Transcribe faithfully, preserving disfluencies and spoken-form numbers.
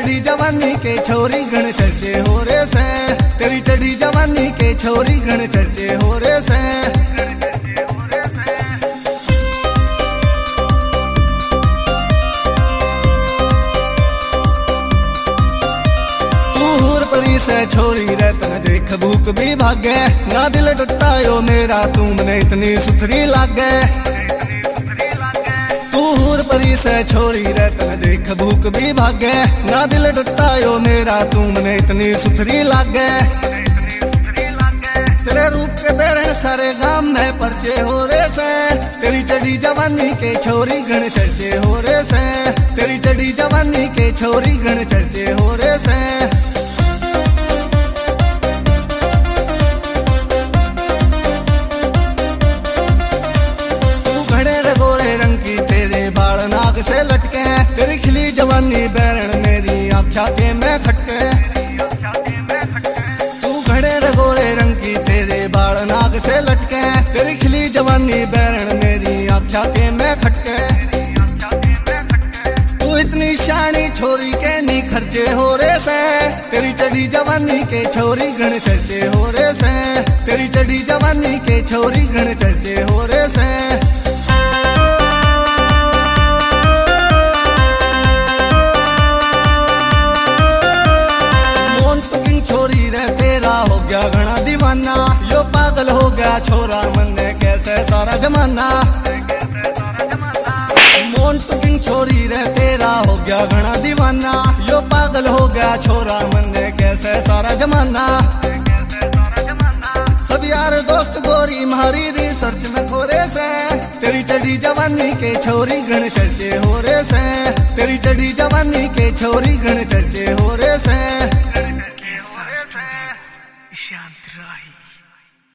चढ़ी जवानी के छोरी गण चर्चे हो रे से, तेरी चढ़ी जवानी के छोरी गण चर्चे हो रे से। तू हूर परी से छोरी रे तन देख भूख भी भागे, ना दिल टूटा यो मेरा तू मने इतनी सुथरी लागे। तू हूर परी से छोरी रे तन देख भूख भी भागे, ना दिल टूटा यो मेरा तू मने इतनी सुथरी लागे। तेरे रूप के बेरन सारे गांव में परचे हो रे से, तेरी चढ़ी जवानी के छोरी गण चर्चे हो रे से, तेरी चढ़ी जवानी के छोरी गण चर्चे हो रे से। नाक से लटके तेरी खिली जवानी बैरण मेरी आँखा के मैं खटके। तू घड़े रगोरे रंग की तेरे बाल नाक से लटके, तेरी खिली जवानी बैरण मेरी आँखा के मैं खटके। तू इतनी शानी छोरी के नी खर्चे हो रे से, तेरी चढ़ी जवानी के छोरी गण चर्चे हो रे से, तेरी चढ़ी जवानी के छोरी गण चर्चे हो रे से। छोरी रे तेरा हो गया घना दीवाना, यो पागल हो गया छोरा मन ने कैसे सारा जमाना। मोन टुकिंग छोरी रे तेरा हो गया घना दीवाना, यो पागल हो गया छोरा मन ने कैसे सारा जमाना। सब यार दोस्त गोरी मारी रिसर्च में खोरे से, तेरी चढ़ी जवानी के छोरी गण चर्चे हो रे से, तेरी चढ़ी जवानी के छोरी गण चर्चे हो रे से। शांत राही।